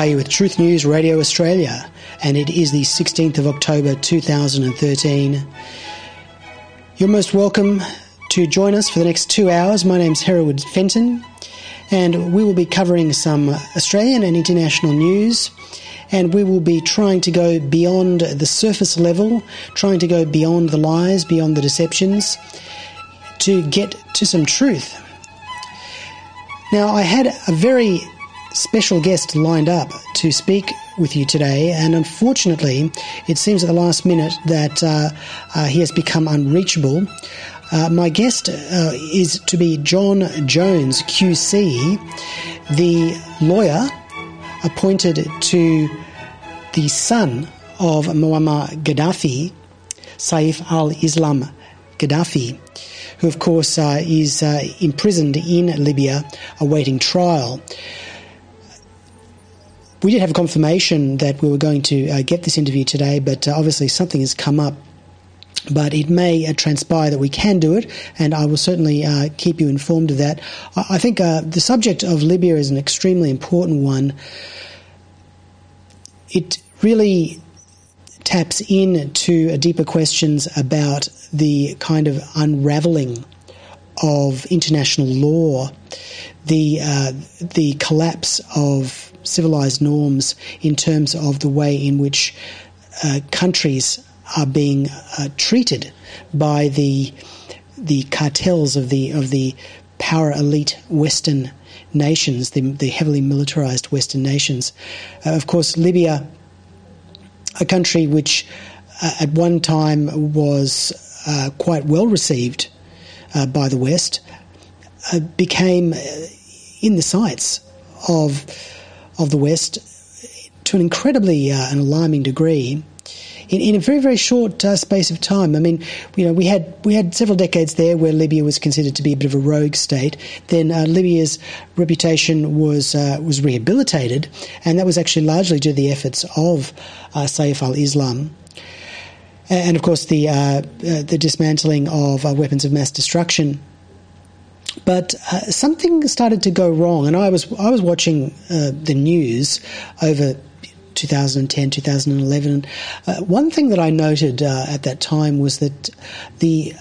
are you with Truth News Radio Australia, and it is the 16th of October 2013. You're most welcome to join us for the next 2 hours. My name's Hereward Fenton, and we will be covering some Australian and international news, and we will be trying to go beyond the surface level, trying to go beyond the lies, beyond the deceptions, to get to some truth. Now, I had a very special guest lined up to speak with you today, and unfortunately it seems at the last minute that he has become unreachable. My guest is to be John Jones QC, the lawyer appointed to the son of Muammar Gaddafi, Saif al-Islam Gaddafi, who of course is imprisoned in Libya awaiting trial. We did have a confirmation that we were going to get this interview today, but obviously something has come up. But it may transpire that we can do it, and I will certainly keep you informed of that. I think the subject of Libya is an extremely important one. It really taps into deeper questions about the kind of unravelling of international law, the collapse of civilised norms in terms of the way in which countries are being treated by the cartels of the power elite Western nations, the heavily militarised Western nations. Of course, Libya, a country which at one time was quite well received by the West, became in the sights of the West to an incredibly an alarming degree in a very, very short space of time. I mean, you know, we had several decades there where Libya was considered to be a bit of a rogue state. Then Libya's reputation was rehabilitated, and that was actually largely due to the efforts of Saif al-Islam. And of course the dismantling of weapons of mass destruction. But something started to go wrong, and I was watching the news over 2010, 2011. One thing that I noted at that time was that the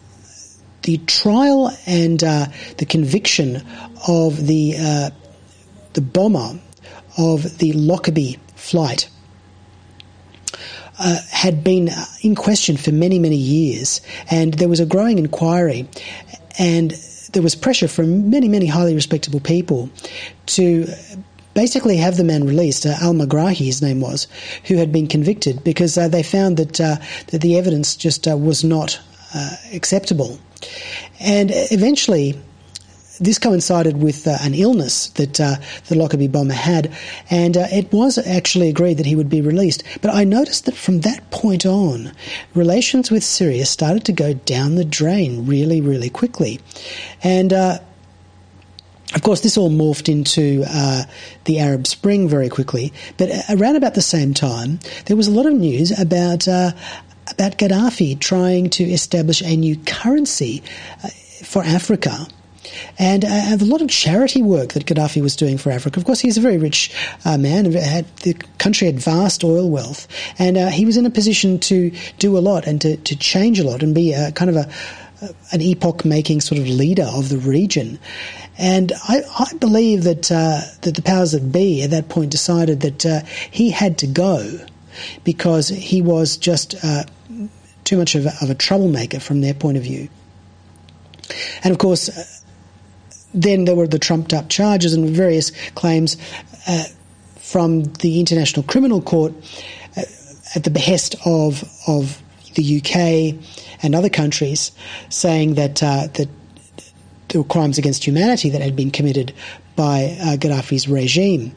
trial and the conviction of the bomber of the Lockerbie flight had been in question for many, many years, and there was a growing inquiry, and there was pressure from many, many highly respectable people to basically have the man released, al-Megrahi his name was, who had been convicted because they found that the evidence just was not acceptable. And eventually this coincided with an illness that the Lockerbie bomber had, and it was actually agreed that he would be released. But I noticed that from that point on, relations with Syria started to go down the drain really, really quickly. And of course, this all morphed into the Arab Spring very quickly. But around about the same time, there was a lot of news about Gaddafi trying to establish a new currency for Africa. And a lot of charity work that Gaddafi was doing for Africa. Of course, he's a very rich man. The country had vast oil wealth, and he was in a position to do a lot and to change a lot and be kind of an epoch-making sort of leader of the region. And I believe that the powers that be at that point decided that he had to go because he was just too much of a troublemaker from their point of view. And of course, then there were the trumped-up charges and various claims from the International Criminal Court at the behest of the UK and other countries, saying that there were crimes against humanity that had been committed by Gaddafi's regime.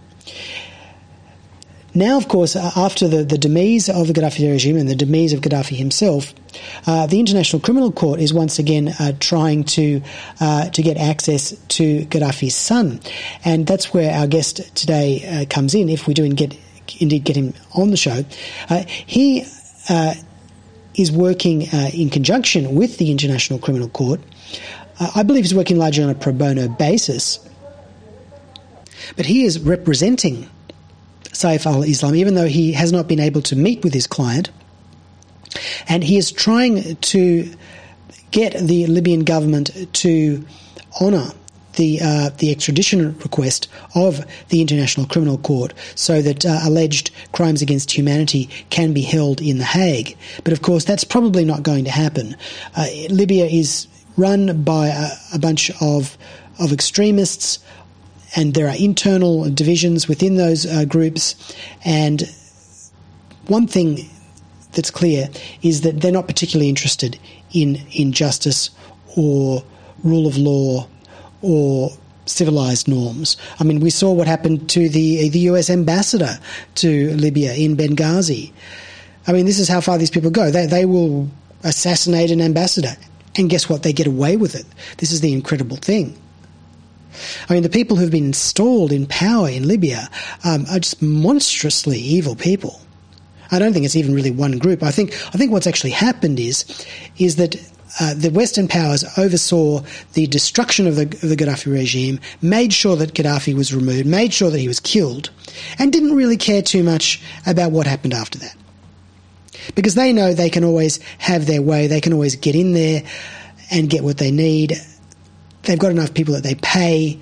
Now, of course, after the demise of the Gaddafi regime and the demise of Gaddafi himself, the International Criminal Court is once again trying to get access to Gaddafi's son. And that's where our guest today comes in, if we do indeed get him on the show. He is working in conjunction with the International Criminal Court. I believe he's working largely on a pro bono basis. But he is representing Saif al-Islam, even though he has not been able to meet with his client, and he is trying to get the Libyan government to honour the extradition request of the International Criminal Court so that alleged crimes against humanity can be held in The Hague. But of course, that's probably not going to happen. Libya is run by a bunch of extremists, and there are internal divisions within those groups. And one thing that's clear is that they're not particularly interested in justice or rule of law or civilised norms. I mean, we saw what happened to the US ambassador to Libya in Benghazi. I mean, this is how far these people go. They will assassinate an ambassador, and guess what? They get away with it. This is the incredible thing. I mean, the people who've been installed in power in Libya are just monstrously evil people. I don't think it's even really one group. I think what's actually happened is that the Western powers oversaw the destruction of the Gaddafi regime, made sure that Gaddafi was removed, made sure that he was killed, and didn't really care too much about what happened after that. Because they know they can always have their way, they can always get in there and get what they need. They've got enough people that they pay.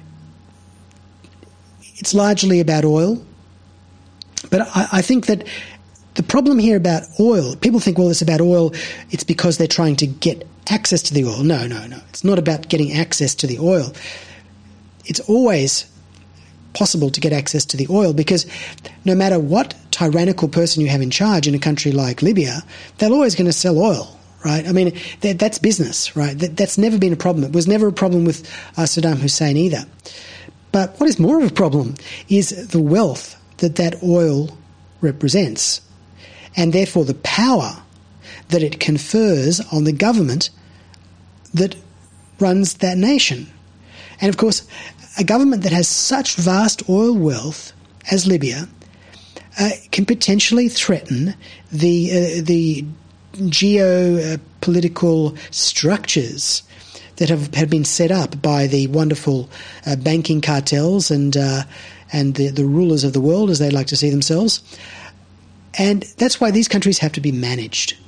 It's largely about oil. But I think that the problem here about oil, people think, well, it's about oil, it's because they're trying to get access to the oil. No. It's not about getting access to the oil. It's always possible to get access to the oil because no matter what tyrannical person you have in charge in a country like Libya, they're always going to sell oil, right? I mean, that's business, right? That's never been a problem. It was never a problem with Saddam Hussein either. But what is more of a problem is the wealth that oil represents, and therefore the power that it confers on the government that runs that nation. And of course, a government that has such vast oil wealth as Libya can potentially threaten the geopolitical structures that have been set up by the wonderful banking cartels and the rulers of the world, as they like to see themselves. And that's why these countries have to be managed.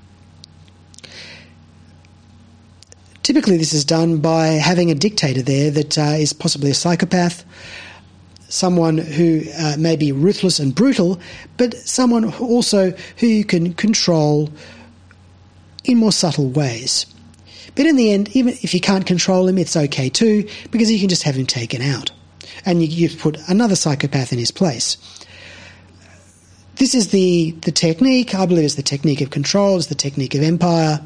Typically, this is done by having a dictator there that is possibly a psychopath, someone who may be ruthless and brutal, but someone also who you can control in more subtle ways. But in the end, even if you can't control him, it's okay too, because you can just have him taken out. And you put another psychopath in his place. This is the technique, I believe it's the technique of control, it's the technique of empire.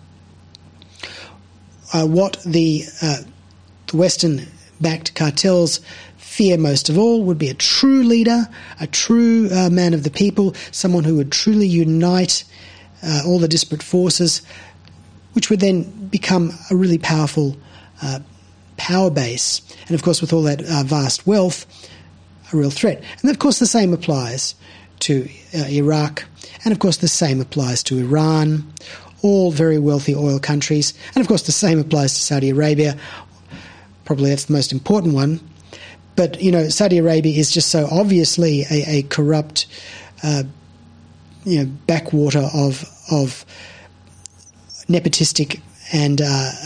What the Western-backed cartels fear most of all would be a true leader, a true man of the people, someone who would truly unite all the disparate forces, which would then become a really powerful power base. And of course, with all that vast wealth, a real threat. And of course, the same applies to Iraq. And of course, the same applies to Iran, all very wealthy oil countries. And of course, the same applies to Saudi Arabia. Probably that's the most important one. But, you know, Saudi Arabia is just so obviously a corrupt, backwater of nepotistic and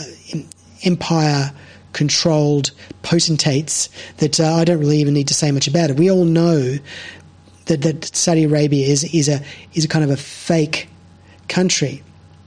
empire-controlled potentates that I don't really even need to say much about it. We all know that Saudi Arabia is a kind of a fake country.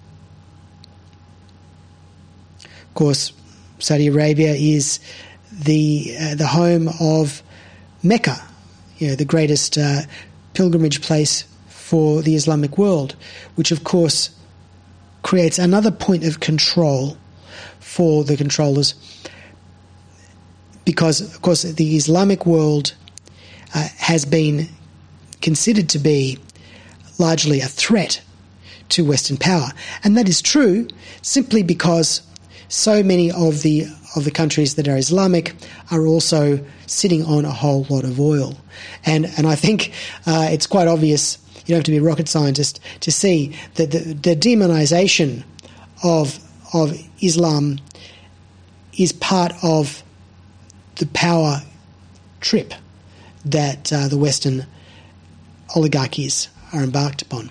Of course, Saudi Arabia is the home of Mecca, the greatest pilgrimage place for the Islamic world, which of course creates another point of control for the controllers, because of course the Islamic world has been considered to be largely a threat to Western power, and that is true simply because so many of the countries that are Islamic are also sitting on a whole lot of oil. And I think it's quite obvious, you don't have to be a rocket scientist to see that the demonization of Islam is part of the power trip that the Western oligarchies are embarked upon.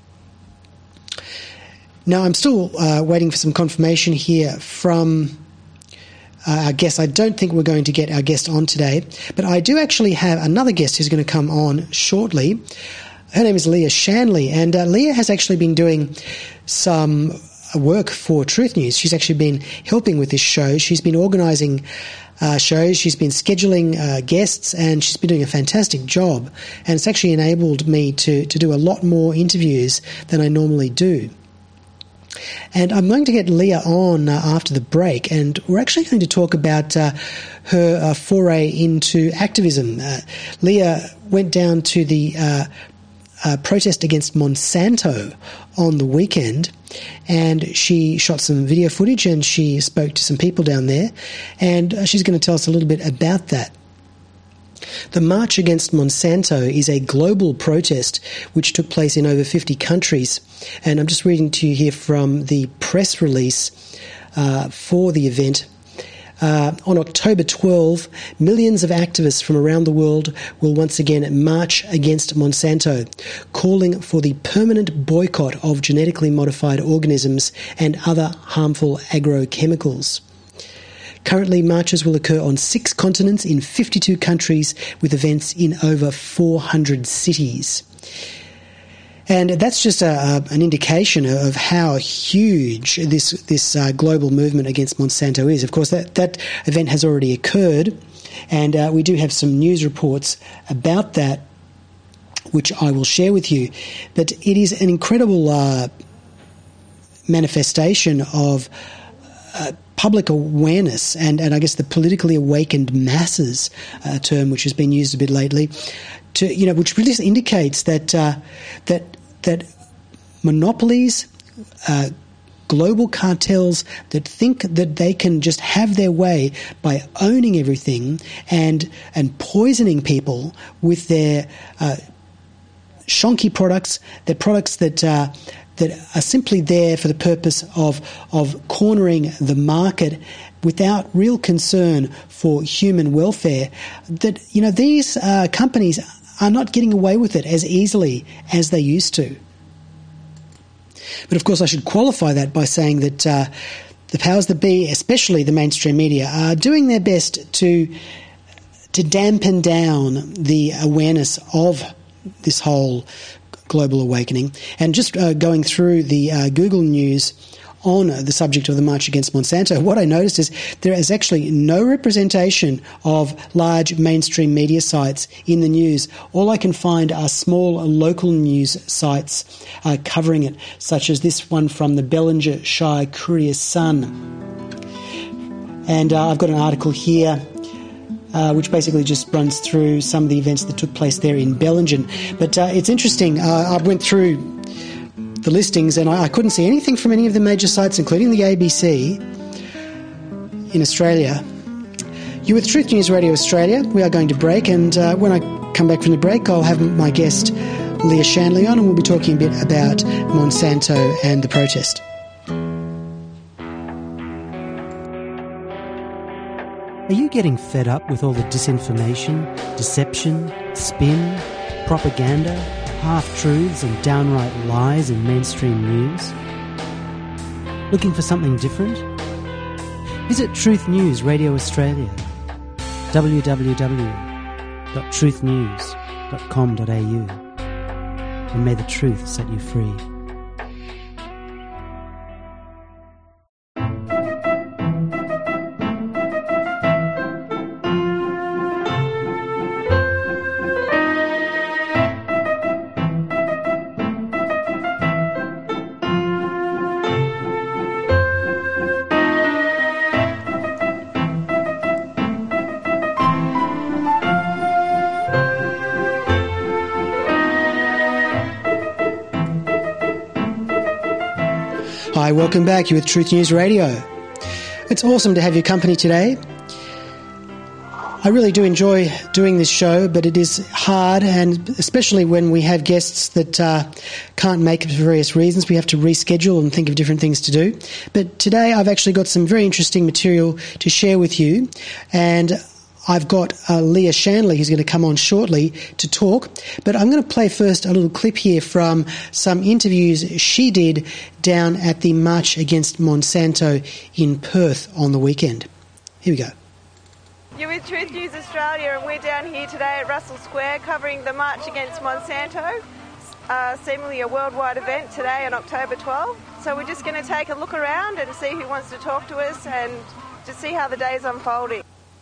Now, I'm still waiting for some confirmation here from our guest. I don't think we're going to get our guest on today, but I do actually have another guest who's going to come on shortly. Her name is Leah Shanley, and Leah has actually been doing some work for Truth News. She's actually been helping with this show. She's been organising shows, she's been scheduling guests, and she's been doing a fantastic job. And it's actually enabled me to do a lot more interviews than I normally do. And I'm going to get Leah on after the break, and we're actually going to talk about her foray into activism. Leah went down to the protest against Monsanto on the weekend, and she shot some video footage and she spoke to some people down there, and she's going to tell us a little bit about that. The March Against Monsanto is a global protest which took place in over 50 countries, and I'm just reading to you here from the press release for the event. On October 12, millions of activists from around the world will once again march against Monsanto, calling for the permanent boycott of genetically modified organisms and other harmful agrochemicals. Currently, marches will occur on 6 continents in 52 countries with events in over 400 cities. And that's just an indication of how huge this global movement against Monsanto is. Of course, that event has already occurred, and we do have some news reports about that, which I will share with you. But it is an incredible manifestation of public awareness and I guess the politically awakened masses, a term which has been used a bit lately, which really indicates that monopolies, global cartels that think that they can just have their way by owning everything and poisoning people with their shonky products, their products that are simply there for the purpose of cornering the market without real concern for human welfare, that these companies are not getting away with it as easily as they used to. But of course I should qualify that by saying that the powers that be, especially the mainstream media, are doing their best to dampen down the awareness of this whole global awakening. And just going through the Google News on the subject of the March Against Monsanto, what I noticed is there is actually no representation of large mainstream media sites in the news. All I can find are small local news sites covering it, such as this one from the Bellinger Shire Courier Sun. And I've got an article here which basically just runs through some of the events that took place there in Bellingen. But it's interesting. I went through the listings and I couldn't see anything from any of the major sites, including the ABC in Australia. You're with Truth News Radio Australia. We are going to break, and when I come back from the break, I'll have my guest Leah Shanley on, and we'll be talking a bit about Monsanto and the protest. Are you getting fed up with all the disinformation, deception, spin, propaganda, half-truths and downright lies in mainstream news? Looking for something different? Visit Truth News Radio Australia, www.truthnews.com.au, and may the truth set you free. Hi, welcome back. You're with Truth News Radio. It's awesome to have your company today. I really do enjoy doing this show, but it is hard, and especially when we have guests that can't make it for various reasons. We have to reschedule and think of different things to do. But today I've actually got some very interesting material to share with you, and I've got Leah Shanley, who's going to come on shortly to talk. But I'm going to play first a little clip here from some interviews she did down at the March Against Monsanto in Perth on the weekend. Here we go. You're with Truth News Australia, and we're down here today at Russell Square covering the March Against Monsanto, seemingly a worldwide event today on October 12th. So we're just going to take a look around and see who wants to talk to us and just see how the day's unfolding.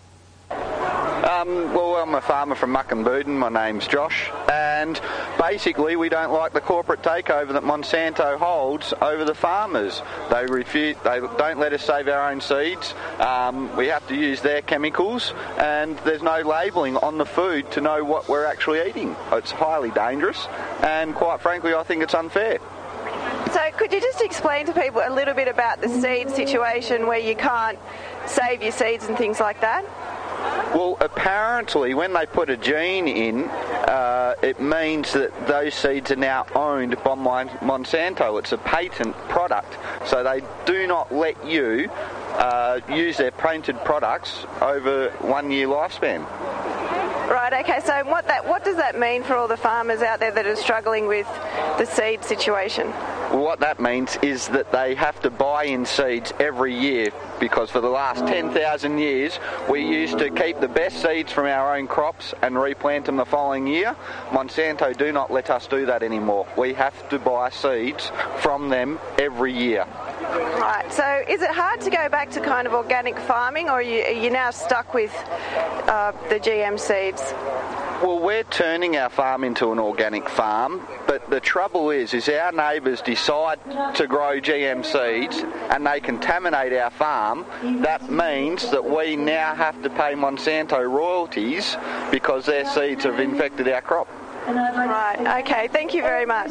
Well, I'm a farmer from Muckenbudin. My name's Josh, and basically we don't like the corporate takeover that Monsanto holds over the farmers. They don't let us save our own seeds. We have to use their chemicals, and there's no labelling on the food to know what we're actually eating. It's highly dangerous, and quite frankly, I think it's unfair. So could you just explain to people a little bit about the seed situation where you can't save your seeds and things like that? Well, apparently when they put a gene in, it means that those seeds are now owned by Monsanto. It's a patent product. So they do not let you use their patented products over 1 year lifespan. Right, okay, so what does that mean for all the farmers out there that are struggling with the seed situation? Well, what that means is that they have to buy in seeds every year, because for the last 10,000 years we used to keep the best seeds from our own crops and replant them the following year. Monsanto do not let us do that anymore. We have to buy seeds from them every year. Right, so is it hard to go back to kind of organic farming, or are you now stuck with the GM seeds? Well, we're turning our farm into an organic farm, but the trouble is our neighbours decide to grow GM seeds and they contaminate our farm. That means that we now have to pay Monsanto royalties because their seeds have infected our crop. Right, okay, thank you very much.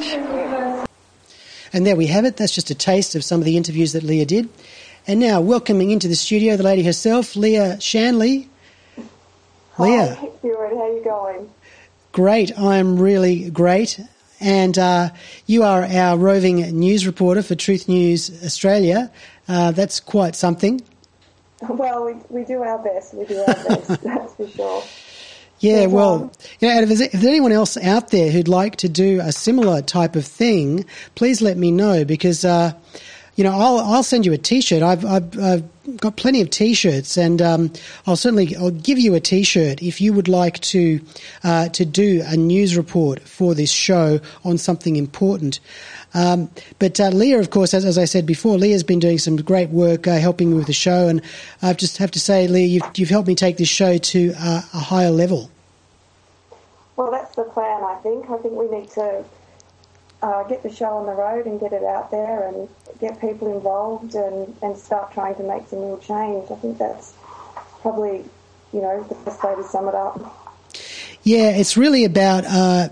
And there we have it. That's just a taste of some of the interviews that Leah did. And now, welcoming into the studio the lady herself, Leah Shanley. Leah. Hi, Stuart. How are you going? Great. I'm really great. And you are our roving news reporter for Truth News Australia. That's quite something. Well, we do our best. That's for sure. Yeah, well, if there's anyone else out there who'd like to do a similar type of thing, please let me know, because, I'll send you a T-shirt. I've got plenty of T-shirts, and I'll give you a T-shirt if you would like to do a news report for this show on something important. But Leah, of course, as I said before, Leah's been doing some great work helping me with the show, and I just have to say, Leah, you've helped me take this show to a higher level. Well, that's the plan, I think. I think we need to get the show on the road and get it out there and get people involved and start trying to make some real change. I think that's probably, the best way to sum it up. Yeah, it's really about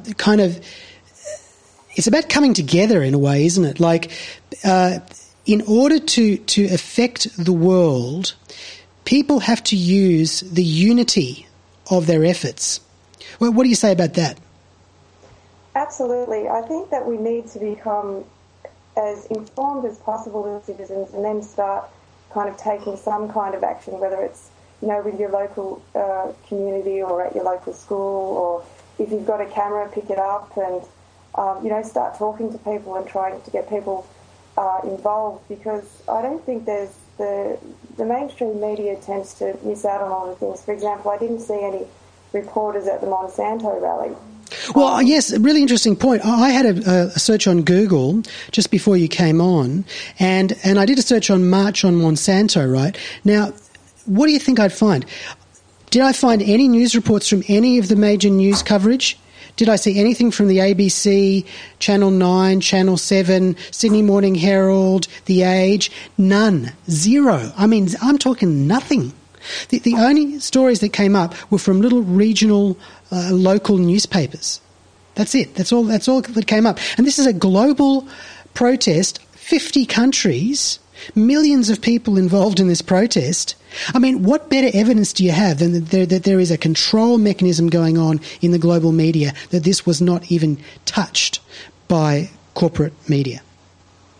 it's about coming together in a way, isn't it? Like, in order to affect the world, people have to use the unity of their efforts. Well, what do you say about that? Absolutely. I think that we need to become as informed as possible as citizens, and then start kind of taking some kind of action, whether it's, with your local community or at your local school, or if you've got a camera, pick it up and, start talking to people and trying to get people involved, because I don't think there's the mainstream media tends to miss out on all the things. For example, I didn't see any reporters at the Monsanto rally. Well, yes, a really interesting point. I had a search on Google just before you came on, and I did a search on March on Monsanto, right? Now, what do you think I'd find? Did I find any news reports from any of the major news coverage? Did I see anything from the ABC, Channel 9, Channel 7, Sydney Morning Herald, The Age? None. Zero. I mean, I'm talking nothing. The only stories that came up were from little regional, local newspapers. That's it. That's all that came up. And this is a global protest, 50 countries, millions of people involved in this protest. I mean, what better evidence do you have than that there is a control mechanism going on in the global media, that this was not even touched by corporate media?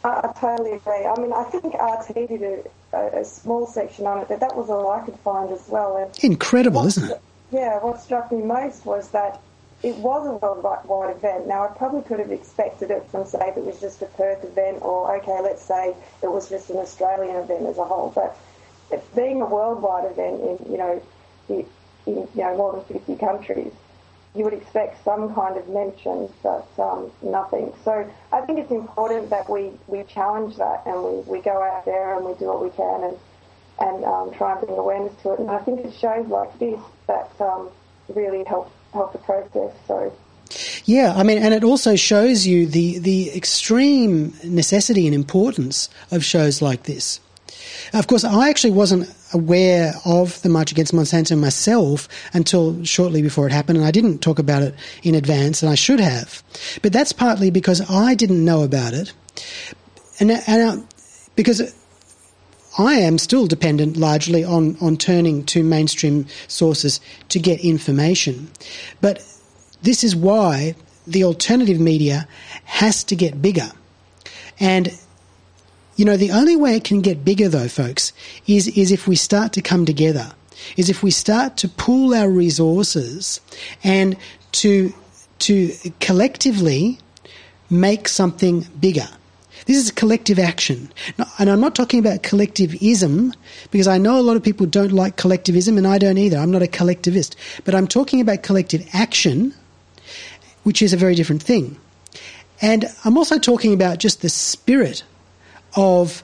I totally agree. I mean, I think RT did a small section on it, but that was all I could find as well. And incredible, isn't it? Yeah, what struck me most was that it was a worldwide event. Now, I probably could have expected it from, say, if it was just a Perth event, or, okay, let's say it was just an Australian event as a whole. But it being a worldwide event in more than 50 countries, you would expect some kind of mention, but nothing. So I think it's important that we challenge that, and we go out there and we do what we can and try and bring awareness to it. And I think it shows like this that really help the process. So. Yeah, I mean, and it also shows you the extreme necessity and importance of shows like this. Of course, I actually wasn't aware of the March Against Monsanto myself until shortly before it happened, and I didn't talk about it in advance, and I should have. But that's partly because I didn't know about it, and because I am still dependent largely on turning to mainstream sources to get information. But this is why the alternative media has to get bigger. And the only way it can get bigger, though, folks, is if we start to come together, is if we start to pool our resources and to collectively make something bigger. This is collective action. And I'm not talking about collectivism, because I know a lot of people don't like collectivism, and I don't either. I'm not a collectivist. But I'm talking about collective action, which is a very different thing. And I'm also talking about just the spirit of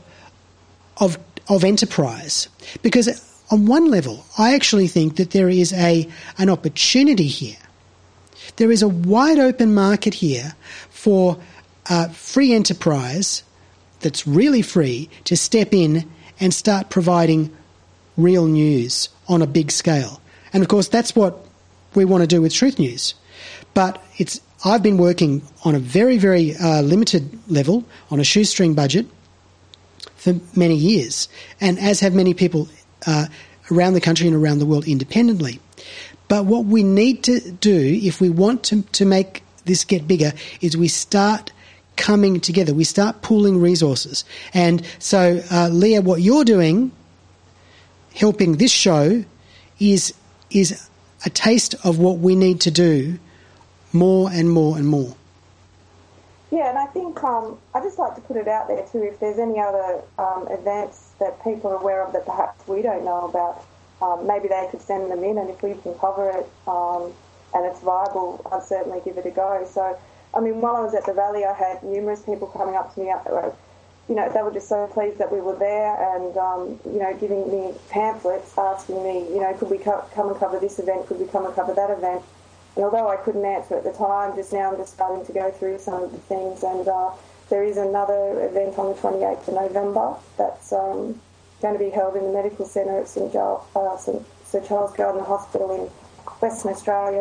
enterprise, because on one level, I actually think that there is an opportunity here. There is a wide open market here for free enterprise that's really free to step in and start providing real news on a big scale. And of course, that's what we want to do with Truth News. But I've been working on a very, very limited level, on a shoestring budget, for many years, and as have many people around the country and around the world independently. But what we need to do, if we want to make this get bigger, is we start coming together. We start pooling resources. And so, Leah, what you're doing, helping this show, is a taste of what we need to do more and more and more. Yeah, and I think I just like to put it out there too, if there's any other events that people are aware of that perhaps we don't know about, maybe they could send them in, and if we can cover it and it's viable, I'd certainly give it a go. So, I mean, while I was at the rally, I had numerous people coming up to me, they were just so pleased that we were there and, giving me pamphlets asking me, could we come and cover this event, could we come and cover that event? And although I couldn't answer at the time, just now I'm just starting to go through some of the things. And there is another event on the 28th of November that's going to be held in the Medical Centre at St Sir Charles Gairdner Hospital in Western Australia.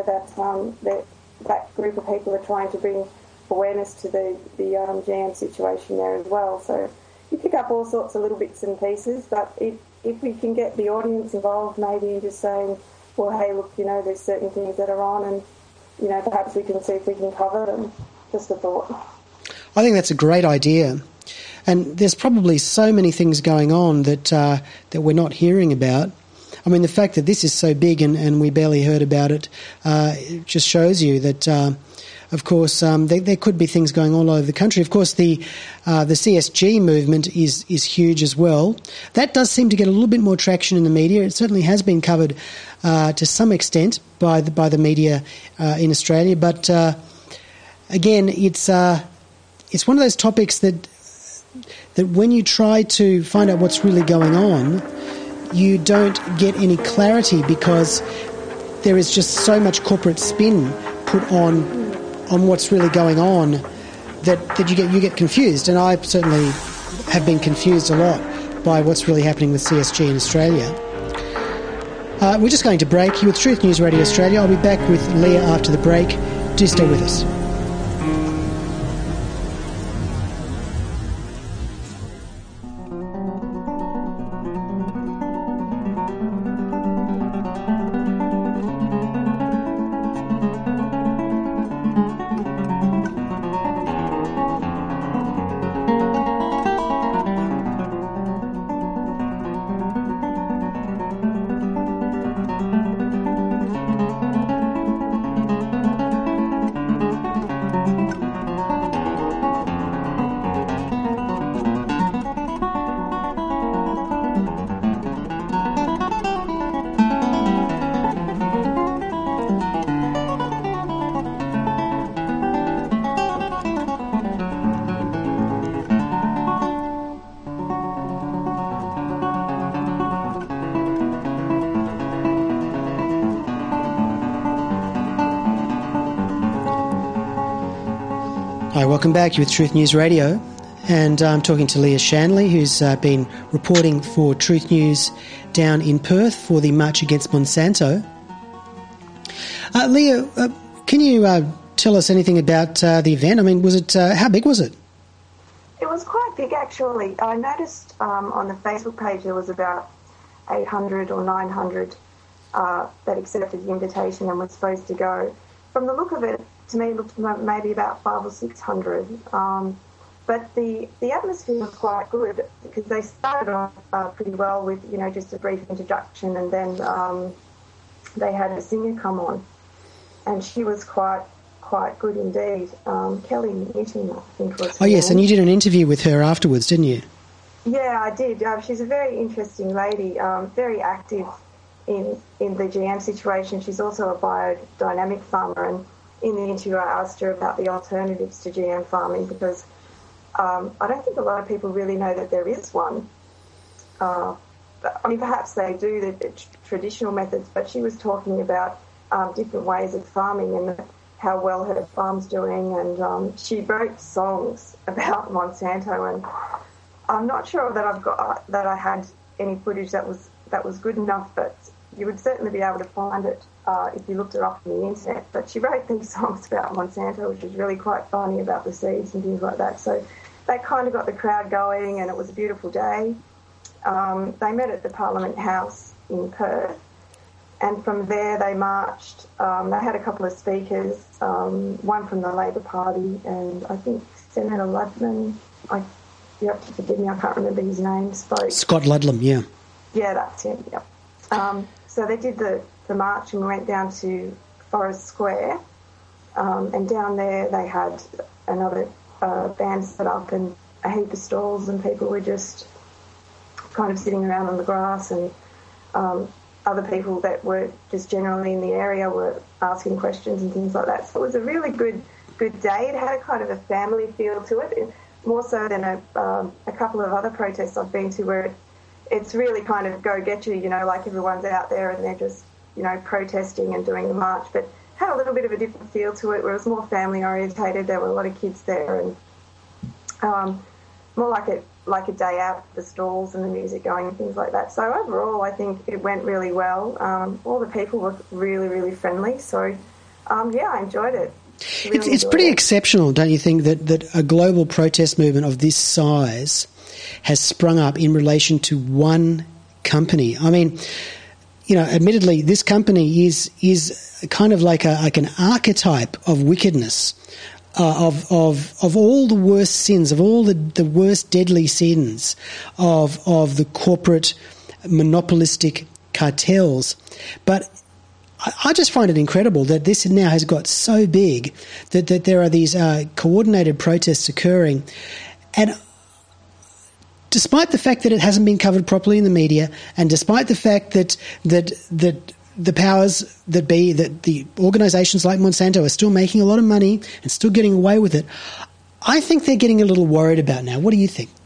That group of people are trying to bring awareness to the GM situation there as well. So you pick up all sorts of little bits and pieces, but if we can get the audience involved, maybe just saying, well, hey, look, there's certain things that are on and, perhaps we can see if we can cover them. Just a thought. I think that's a great idea. And there's probably so many things going on that we're not hearing about. I mean, the fact that this is so big and we barely heard about it, it just shows you that, of course, there could be things going all over the country. Of course, the CSG movement is huge as well. That does seem to get a little bit more traction in the media. It certainly has been covered to some extent by the media in Australia. But again, it's one of those topics that when you try to find out what's really going on, you don't get any clarity because there is just so much corporate spin put on what's really going on that you get confused. And I certainly have been confused a lot by what's really happening with CSG in Australia. We're just going to break. You're with Truth News Radio Australia. I'll be back with Leah after the break. Do stay with us. Hi, welcome back. You're with Truth News Radio, and I'm talking to Leah Shanley, who's been reporting for Truth News down in Perth for the March Against Monsanto. Leah, can you tell us anything about the event? I mean, was it how big was it? It was quite big, actually. I noticed on the Facebook page there was about 800 or 900 that accepted the invitation and were supposed to go. From the look of it, to me, it looked maybe about 500 or 600. But the atmosphere was quite good because they started off pretty well with, just a brief introduction, and then they had a singer come on, and she was quite good indeed. Kelly Newton, I think was. Oh, yes, and you did an interview with her afterwards, didn't you? Yeah, I did. She's a very interesting lady, very active in the GM situation. She's also a biodynamic farmer, and in the interview I asked her about the alternatives to GM farming because I don't think a lot of people really know that there is one. Perhaps they do the traditional methods, but she was talking about different ways of farming and how well her farm's doing, and she wrote songs about Monsanto, and I'm not sure that I had any footage that was good enough, but you would certainly be able to find it if you looked it up on the internet. But she wrote these songs about Monsanto, which was really quite funny, about the seeds and things like that. So that kind of got the crowd going, and it was a beautiful day. They met at the Parliament House in Perth, and from there they marched. They had a couple of speakers, one from the Labor Party, and I think Senator Ludlam, you have to forgive me, I can't remember his name, spoke. Scott Ludlam, yeah. Yeah, that's him, yeah. So they did the march and went down to Forest Square, and down there they had another band set up and a heap of stalls, and people were just kind of sitting around on the grass, and other people that were just generally in the area were asking questions and things like that. So it was a really good day. It had a kind of a family feel to it, more so than a couple of other protests I've been to where it's really kind of go get you, like everyone's out there and they're just, protesting and doing the march, but had a little bit of a different feel to it where it was more family orientated. There were a lot of kids there, and more like a day out, the stalls and the music going and things like that. So overall, I think it went really well. All the people were really, really friendly. So, I enjoyed it. Really it's pretty exceptional, don't you think, that a global protest movement of this size has sprung up in relation to one company? I mean, admittedly, this company is kind of like an archetype of wickedness, of all the worst sins, of all the worst deadly sins of the corporate monopolistic cartels. But I just find it incredible that this now has got so big that there are these coordinated protests occurring, and despite the fact that it hasn't been covered properly in the media, and despite the fact that the powers that be, that the organisations like Monsanto are still making a lot of money and still getting away with it, I think they're getting a little worried about now. What do you think?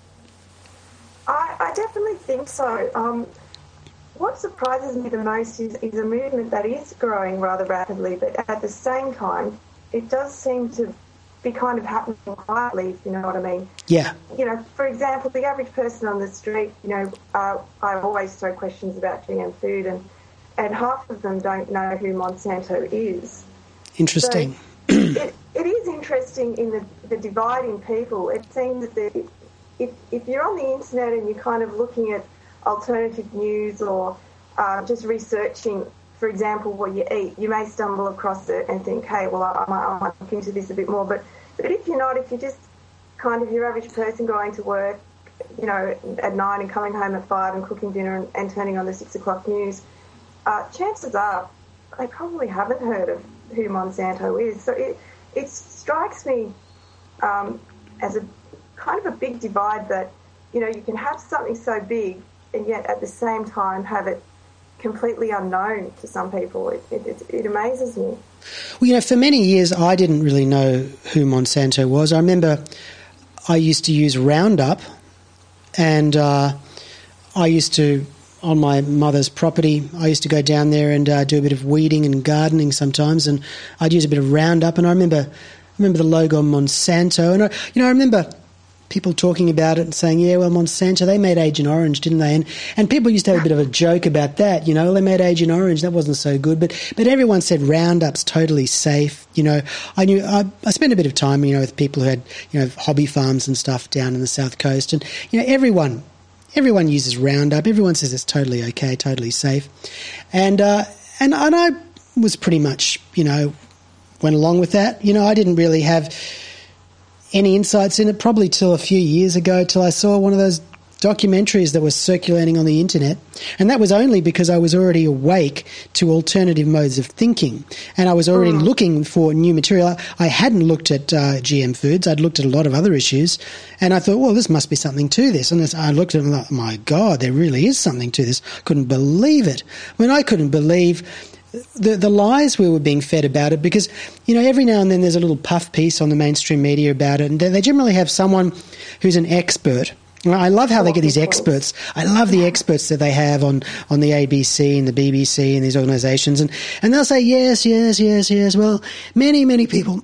I definitely think so. What surprises me the most is a movement that is growing rather rapidly, but at the same time, it does seem to be kind of happening quietly, if you know what I mean. Yeah. For example, the average person on the street, I always throw questions about GM food, and half of them don't know who Monsanto is. Interesting. So it is interesting in the divide in people. It seems that if you're on the internet and you're kind of looking at alternative news or just researching, for example, what you eat, you may stumble across it and think, hey, well, I might look into this a bit more. But if you're not, if you're just kind of your average person going to work, at 9 and coming home at 5 and cooking dinner and turning on the 6 o'clock news, chances are they probably haven't heard of who Monsanto is. So it strikes me as a kind of a big divide that, you can have something so big and yet at the same time have it completely unknown to some people. It amazes me. Well, for many years I didn't really know who Monsanto was. I remember I used to use Roundup, and I used to, on my mother's property, I used to go down there and do a bit of weeding and gardening sometimes, and I'd use a bit of Roundup. And I remember remember the logo Monsanto, and I remember people talking about it and saying, yeah, well, Monsanto, they made Agent Orange, didn't they? And people used to have a bit of a joke about that, they made Agent Orange, that wasn't so good. But everyone said Roundup's totally safe. I spent a bit of time, with people who had, hobby farms and stuff down in the South Coast. And, everyone uses Roundup. Everyone says it's totally okay, totally safe. And I was pretty much, went along with that. I didn't really have any insights in it probably till a few years ago, till I saw one of those documentaries that was circulating on the internet. And that was only because I was already awake to alternative modes of thinking. And I was already looking for new material. I hadn't looked at GM foods. I'd looked at a lot of other issues. And I thought, well, this must be something to this. And I looked at it and thought, my God, there really is something to this. Couldn't believe it. I couldn't believe the lies we were being fed about it, because, every now and then there's a little puff piece on the mainstream media about it, and they generally have someone who's an expert. I love how they get these experts. I love the experts that they have on the ABC and the BBC and these organisations, and they'll say, yes. Well, many people,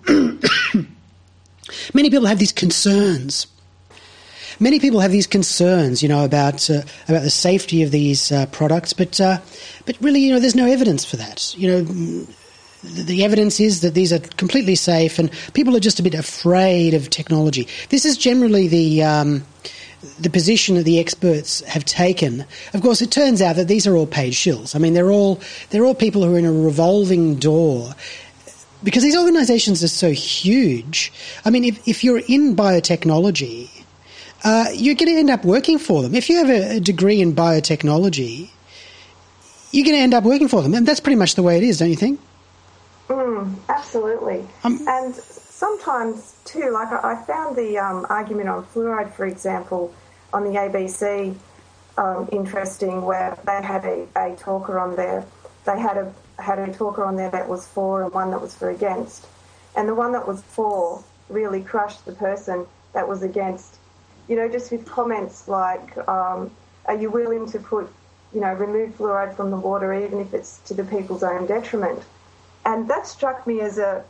many people have these concerns. Many people have these concerns, about the safety of these products, but really, there's no evidence for that. The evidence is that these are completely safe, and people are just a bit afraid of technology. This is generally the position that the experts have taken. Of course, it turns out that these are all paid shills. They're all people who are in a revolving door. Because these organisations are so huge. If you're in biotechnology, you're going to end up working for them. If you have a degree in biotechnology, you're going to end up working for them. And that's pretty much the way it is, don't you think? Absolutely. And sometimes, too, like I found the argument on fluoride, for example, on the ABC interesting, where they had a talker on there. They had a talker on there that was for and one that was for against. And the one that was for really crushed the person that was against. Just with comments like, are you willing to remove fluoride from the water even if it's to the people's own detriment? And that struck me as a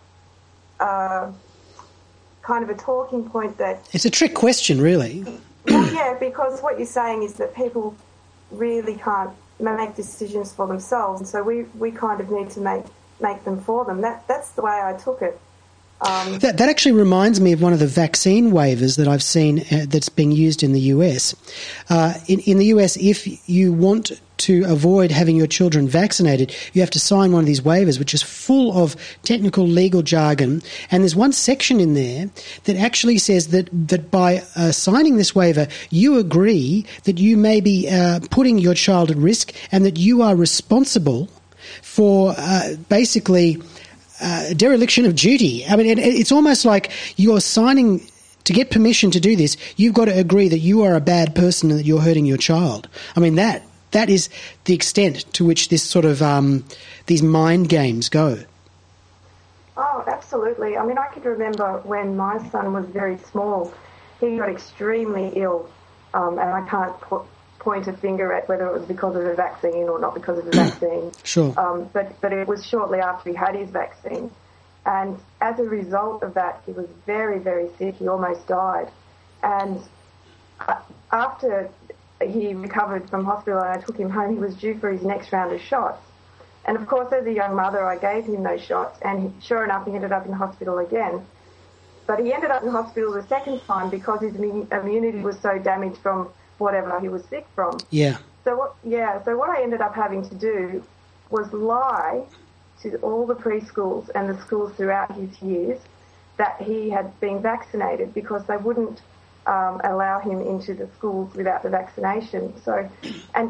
kind of a talking point that... It's a trick question, really. Well, yeah, because what you're saying is that people really can't make decisions for themselves, and so we kind of need to make them for them. That's the way I took it. That actually reminds me of one of the vaccine waivers that I've seen that's being used in the US. In the US, if you want to avoid having your children vaccinated, you have to sign one of these waivers, which is full of technical legal jargon. And there's one section in there that actually says that by signing this waiver, you agree that you may be putting your child at risk and that you are responsible for basically... dereliction of duty. It's almost like you're signing to get permission to do this. You've got to agree that you are a bad person and that you're hurting your child. That is the extent to which this sort of these mind games go. Oh, absolutely. I could remember when my son was very small, he got extremely ill, and I can't point a finger at whether it was because of the vaccine or not because of the vaccine. Sure. But it was shortly after he had his vaccine. And as a result of that, he was very, very sick. He almost died. And after he recovered from hospital and I took him home, he was due for his next round of shots. And, of course, as a young mother, I gave him those shots. And sure enough, he ended up in hospital again. But he ended up in hospital the second time because his immunity was so damaged from whatever he was sick from. Yeah. So what I ended up having to do was lie to all the preschools and the schools throughout his years that he had been vaccinated because they wouldn't allow him into the schools without the vaccination. So, and,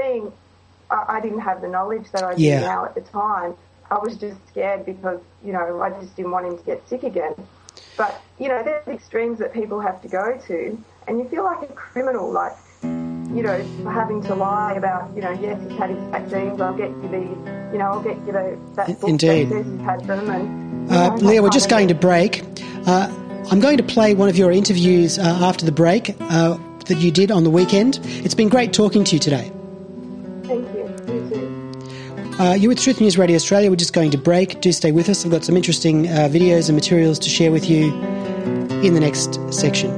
I didn't have the knowledge that I do now at the time. I was just scared because, I just didn't want him to get sick again. But, there's the extremes that people have to go to, and you feel like a criminal, having to lie about, yes, he's had his vaccines, I'll get you that book Indeed. that says he's had them. And, Leah, we're just going to break. I'm going to play one of your interviews after the break that you did on the weekend. It's been great talking to you today. Thank you. You too. You're with Truth News Radio Australia. We're just going to break. Do stay with us. I've got some interesting videos and materials to share with you in the next section.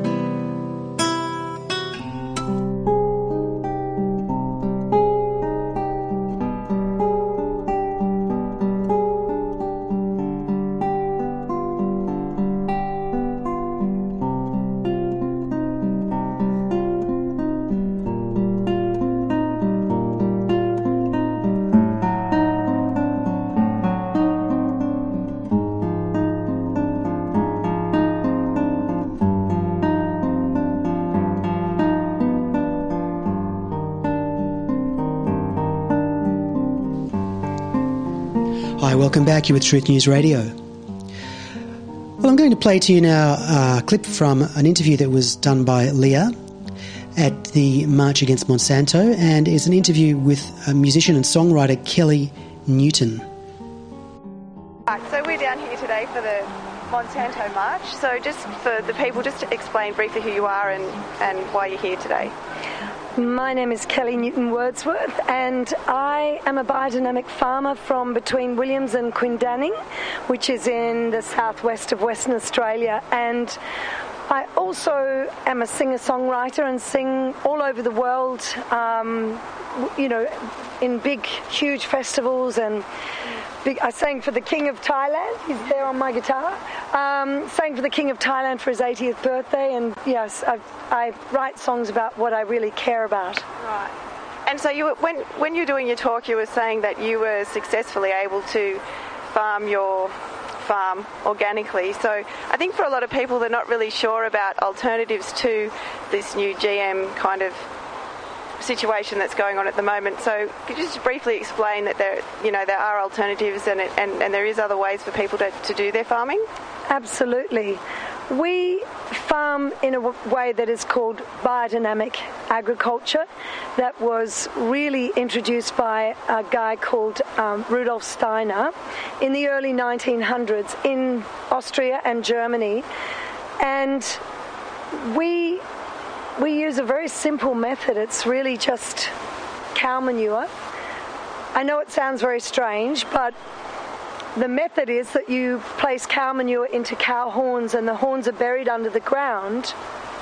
Hi, welcome back. You're with Truth News Radio. Well, I'm going to play to you now a clip from an interview that was done by Leah at the March Against Monsanto, and is an interview with a musician and songwriter Kelly Newton. Right, so we're down here today for the Monsanto March. So just for the people, just to explain briefly who you are and why you're here today. My name is Kelly Newton Wordsworth, and I am a biodynamic farmer from between Williams and Quindanning, which is in the southwest of Western Australia. And I also am a singer-songwriter and sing all over the world, in big, huge festivals. And I sang for the King of Thailand. He's there on my guitar. Sang for the King of Thailand for his 80th birthday. And yes, I write songs about what I really care about. Right. And so when you were doing your talk, you were saying that you were successfully able to farm your farm organically. So I think for a lot of people, they're not really sure about alternatives to this new GM kind of situation that's going on at the moment. So could you just briefly explain that there are alternatives and there is other ways for people to do their farming? Absolutely. We farm in a way that is called biodynamic agriculture, that was really introduced by a guy called Rudolf Steiner in the early 1900s in Austria and Germany. And we use a very simple method. It's really just cow manure. I know it sounds very strange, but the method is that you place cow manure into cow horns, and the horns are buried under the ground.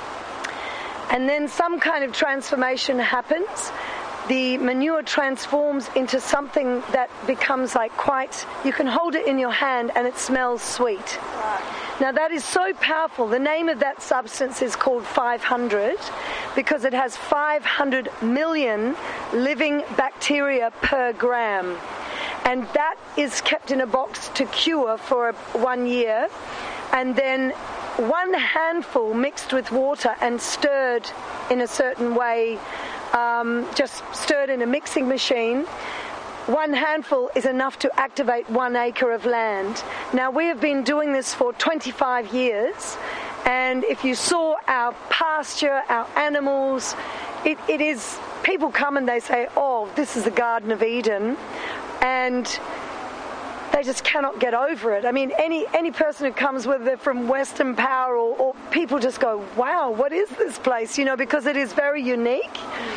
And then some kind of transformation happens. The manure transforms into something that becomes you can hold it in your hand and it smells sweet. Now that is so powerful. The name of that substance is called 500 because it has 500 million living bacteria per gram. And that is kept in a box to cure for 1 year, and then one handful mixed with water and stirred in a certain way, just stirred in a mixing machine. One handful is enough to activate 1 acre of land. Now, we have been doing this for 25 years, and if you saw our pasture, our animals, it is, people come and they say, oh, this is the Garden of Eden, and they just cannot get over it. I mean, any person who comes, whether they're from Western Power or people just go, wow, what is this place? Because it is very unique.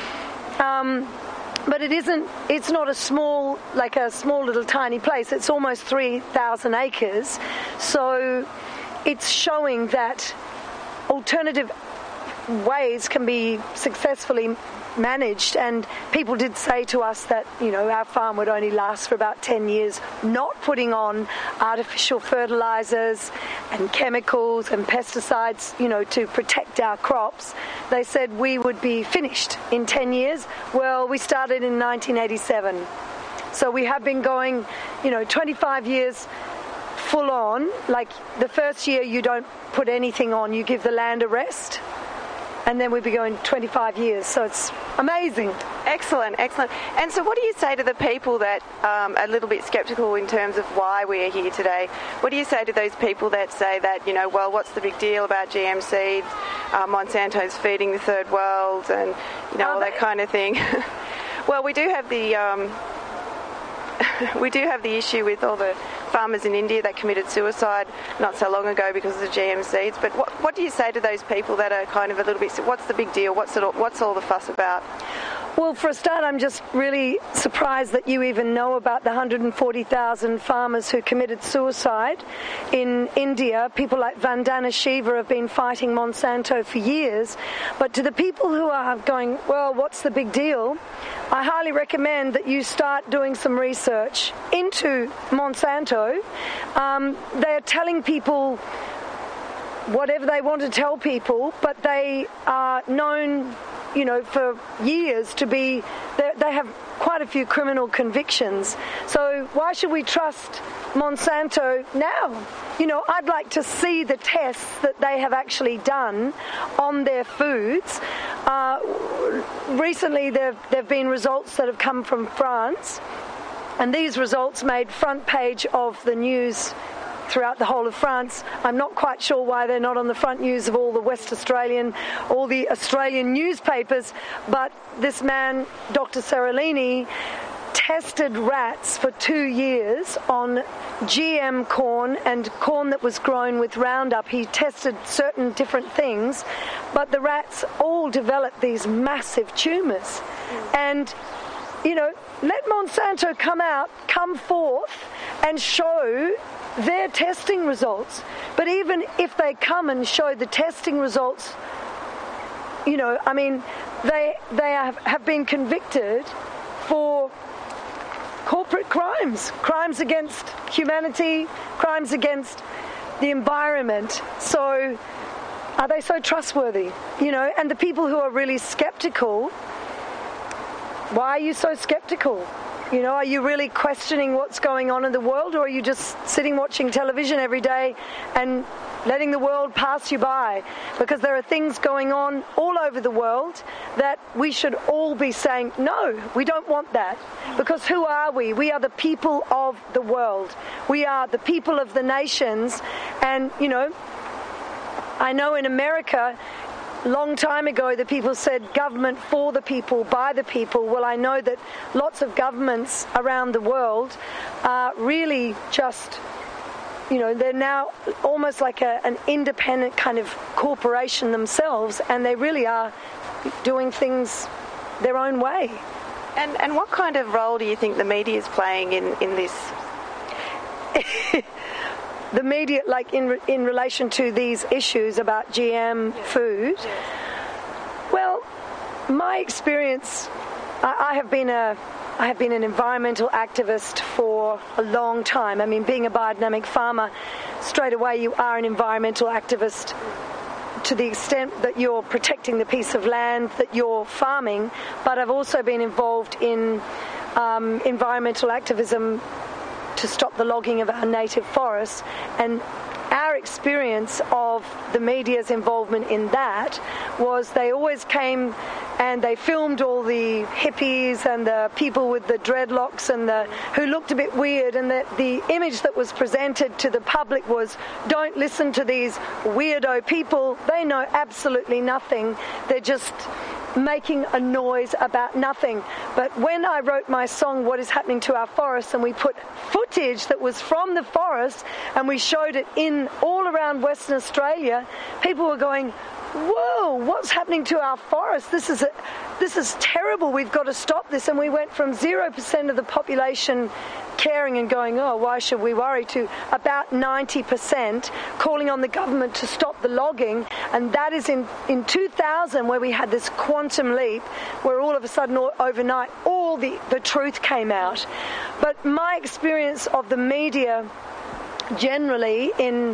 But it's not a small little tiny place. It's almost 3,000 acres. So it's showing that alternative ways can be successfully managed, and people did say to us that our farm would only last for about 10 years, not putting on artificial fertilizers and chemicals and pesticides to protect our crops. They said we would be finished in 10 years. Well, we started in 1987, so we have been going 25 years full on. Like the first year you don't put anything on, you give the land a rest. And then we'd be going 25 years, so it's amazing. Excellent, excellent. And so what do you say to the people that are a little bit sceptical in terms of why we're here today? What do you say to those people that say that, well, what's the big deal about GM seeds? Monsanto's feeding the third world and, all that kind of thing. Well, we do have the issue with all the farmers in India that committed suicide not so long ago because of the GM seeds. But what do you say to those people that are kind of a little bit, what's the big deal? What's all the fuss about? Well, for a start, I'm just really surprised that you even know about the 140,000 farmers who committed suicide in India. People like Vandana Shiva have been fighting Monsanto for years. But to the people who are going, well, what's the big deal? I highly recommend that you start doing some research into Monsanto. They're telling people whatever they want to tell people, but they are known, you know, for years to be, they have quite a few criminal convictions. So why should we trust Monsanto now? You know, I'd like to see the tests that they have actually done on their foods. Recently there have been results that have come from France, and these results made front page of the news throughout the whole of France. I'm not quite sure why they're not on the front news of all the West Australian, all the Australian newspapers, but this man, Dr. Seralini, tested rats for 2 years on GM corn and corn that was grown with Roundup. He tested certain different things, but the rats all developed these massive tumours. And, you know, let Monsanto come forth and show their testing results. But even if they come and show the testing results, you know, I mean, they have been convicted for corporate crimes against humanity, crimes against the environment. So are they so trustworthy? You know, and the people who are really skeptical, why are you so skeptical? You know, are you really questioning what's going on in the world, or are you just sitting watching television every day and letting the world pass you by? Because there are things going on all over the world that we should all be saying, no, we don't want that. Because who are we? We are the people of the world. We are the people of the nations. And, you know, I know in America, long time ago, the people said government for the people, by the people. Well, I know that lots of governments around the world are really just, you know, they're now almost like an independent kind of corporation themselves, and they really are doing things their own way. And what kind of role do you think the media is playing in this? The media, like in relation to these issues about GM food, well, my experience, I have been an environmental activist for a long time. I mean, being a biodynamic farmer, straight away you are an environmental activist to the extent that you're protecting the piece of land that you're farming. But I've also been involved in environmental activism to stop the logging of our native forests, and our experience of the media's involvement in that was they always came and they filmed all the hippies and the people with the dreadlocks and who looked a bit weird, and the image that was presented to the public was, don't listen to these weirdo people, they know absolutely nothing, they're just making a noise about nothing. But when I wrote my song, What is Happening to Our Forests, and we put footage that was from the forest and we showed it in all around Western Australia, people were going, whoa, what's happening to our forests? This is terrible, we've got to stop this. And we went from 0% of the population caring and going, oh, why should we worry, to about 90% calling on the government to stop the logging. And that is in 2000 where we had this quantum leap where all of a sudden overnight all the truth came out. But my experience of the media generally in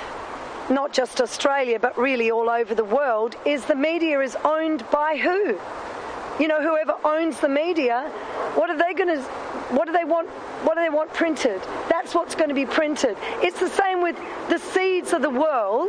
not just Australia but really all over the world is the media is owned by who? You know, whoever owns the media, what do they want printed? That's what's going to be printed. It's the same with the seeds of the world.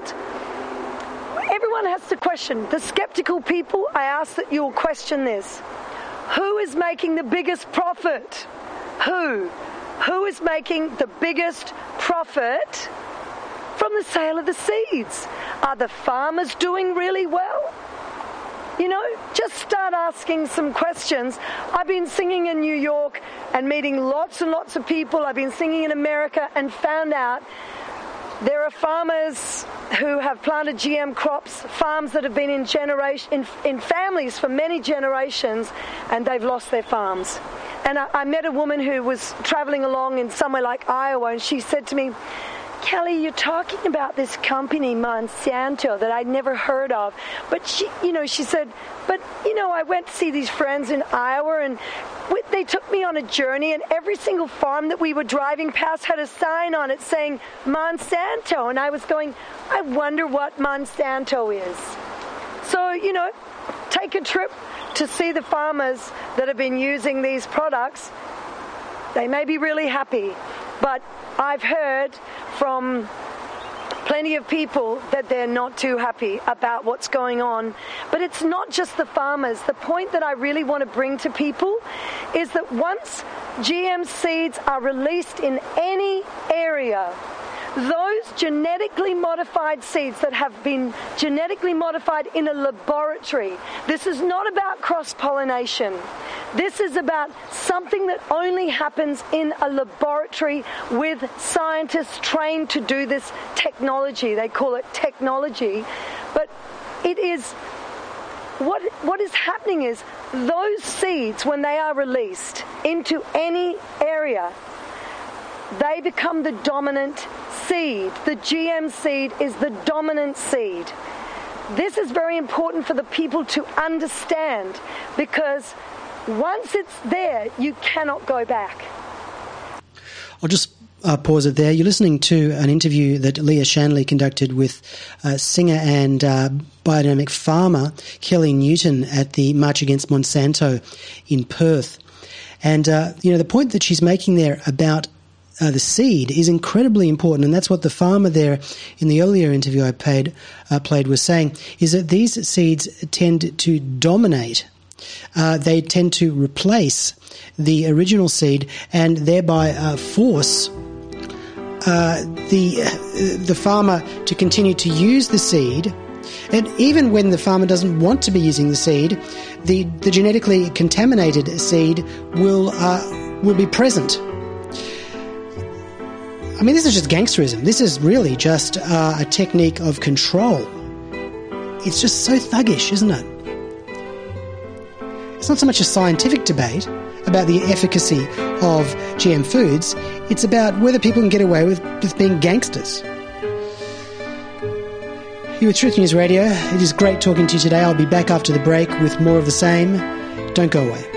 Everyone has to question. The skeptical people, I ask that you'll question this. Who is making the biggest profit? Who? Who is making the biggest profit from the sale of the seeds? Are the farmers doing really well? You know, just start asking some questions. I've been singing in New York and meeting lots and lots of people. I've been singing in America and found out There are farmers who have planted GM crops, farms that have been in families for many generations, and they've lost their farms. And I met a woman who was traveling along in somewhere like Iowa, and she said to me, Kelly, you're talking about this company, Monsanto, that I'd never heard of. But she said, but I went to see these friends in Iowa, and they took me on a journey, and every single farm that we were driving past had a sign on it saying Monsanto. And I was going, I wonder what Monsanto is. So, take a trip to see the farmers that have been using these products. They may be really happy, but I've heard from plenty of people that they're not too happy about what's going on. But it's not just the farmers. The point that I really want to bring to people is that once GM seeds are released in any area, those genetically modified seeds that have been genetically modified in a laboratory, this is not about cross-pollination. This is about something that only happens in a laboratory with scientists trained to do this technology. They call it technology. But it is, what is happening is those seeds, when they are released into any area, they become the dominant seed. The GM seed is the dominant seed. This is very important for the people to understand, because once it's there, you cannot go back. I'll just pause it there. You're listening to an interview that Leah Shanley conducted with singer and biodynamic farmer Kelly Newton at the March Against Monsanto in Perth. And, the point that she's making there about the seed is incredibly important, and that's what the farmer there in the earlier interview I played was saying, is that these seeds tend to dominate. They tend to replace the original seed and thereby force the farmer to continue to use the seed. And even when the farmer doesn't want to be using the seed, the genetically contaminated seed will be present. I mean, this is just gangsterism. This is really just a technique of control. It's just so thuggish, isn't it? It's not so much a scientific debate about the efficacy of GM foods. It's about whether people can get away with being gangsters. You're with Truth News Radio. It is great talking to you today. I'll be back after the break with more of the same. Don't go away.